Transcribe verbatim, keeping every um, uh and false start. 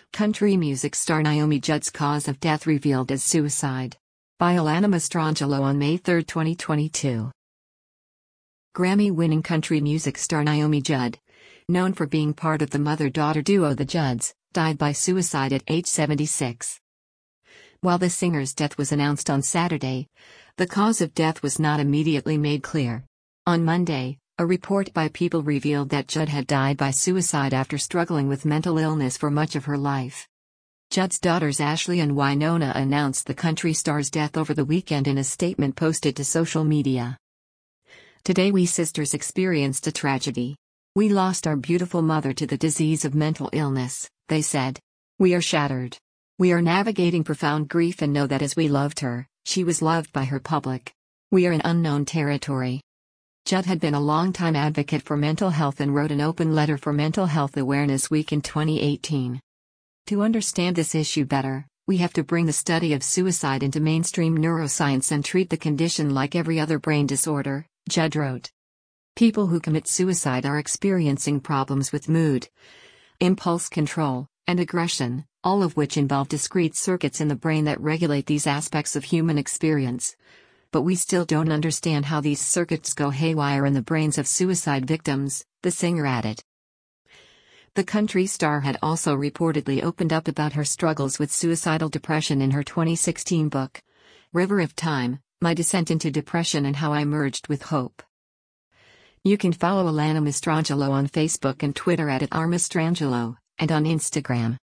Country music star Naomi Judd's cause of death revealed as suicide. By Alana Mastrangelo on May third, twenty twenty-two. Grammy-winning country music star Naomi Judd, known for being part of the mother-daughter duo The Judds, died by suicide at age seventy-six. While the singer's death was announced on Saturday, the cause of death was not immediately made clear. On Monday, a report by People revealed that Judd had died by suicide after struggling with mental illness for much of her life. Judd's daughters Ashley and Wynonna announced the country star's death over the weekend in a statement posted to social media. "Today we sisters experienced a tragedy. We lost our beautiful mother to the disease of mental illness," they said. "We are shattered. We are navigating profound grief and know that as we loved her, she was loved by her public. We are in unknown territory." Judd had been a longtime advocate for mental health and wrote an open letter for Mental Health Awareness Week in twenty eighteen. "To understand this issue better, we have to bring the study of suicide into mainstream neuroscience and treat the condition like every other brain disorder," Judd wrote. "People who commit suicide are experiencing problems with mood, impulse control, and aggression, all of which involve discrete circuits in the brain that regulate these aspects of human experience. But we still don't understand how these circuits go haywire in the brains of suicide victims," the singer added. The country star had also reportedly opened up about her struggles with suicidal depression in her twenty sixteen book, River of Time: My Descent into Depression and How I Emerged with Hope. You can follow Alana Mastrangelo on Facebook and Twitter at, at r mastrangelo, and on Instagram.